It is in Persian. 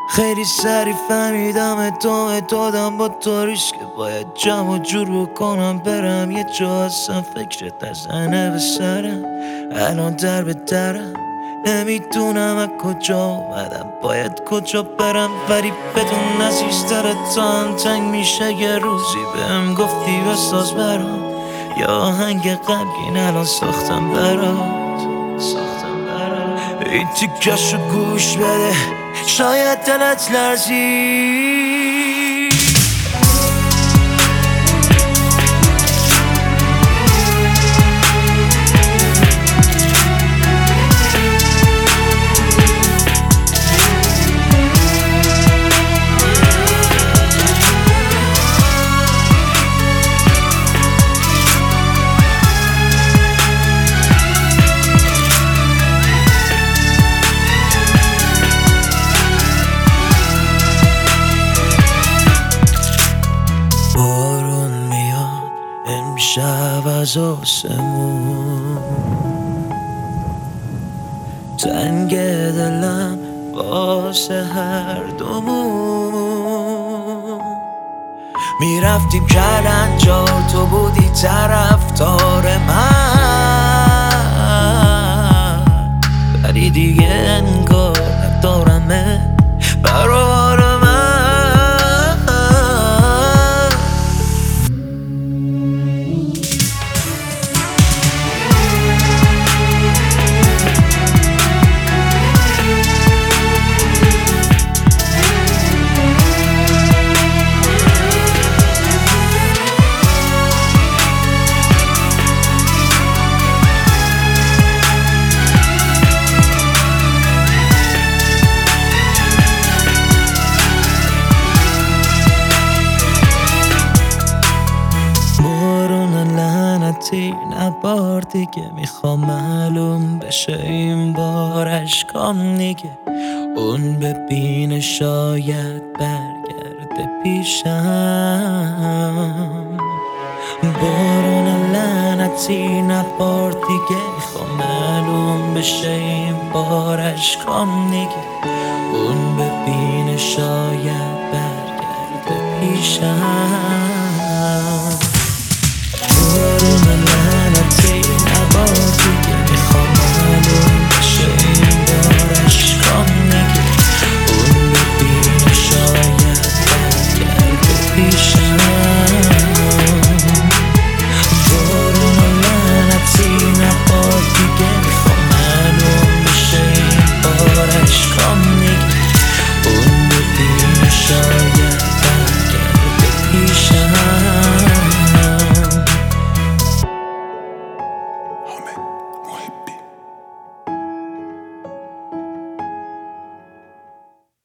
خیلی سریع فهمیدم ادامه دادم با طوریش که باید جمع جور بکنم برم یه جا. اصلا فکرت نزنه به سرم، الان در به درم، نمیدونم از کجا اومدم باید کجا برم. ولی بدون عزیزترت تا هم تنگ میشه. یه روزی بهم گفتی بساز برام یا آهنگ غمگین الان ساختم برات. این تیکشو گوش بده شاید دلت لرزید. بارون میاد امشب از آسمون، تنگ دلم واسه هر دومون. میرفتیم کلنجار تو بودی طرفدار من، ولی دیگه انگار ندارمه برای من. نبار دیگه میخوام معلوم بشه این بار اشکام دیگه اون ببینه شاید برگرده پیشم. بارون لعنتی نبار دیگه میخوام معلوم بشه این بار اشکام دیگه اون ببینه شاید برگرده پیشم. بارون لعنتی نبار دیگه میخوام معلوم بشه این بار اشکام دیگه اون ببینه شاید برگرده پیشم. بارون لعنتی نبار دیگه میخوام معلوم بشه این بار اشکام دیگه اون ببینه شاید برگرده پیشم.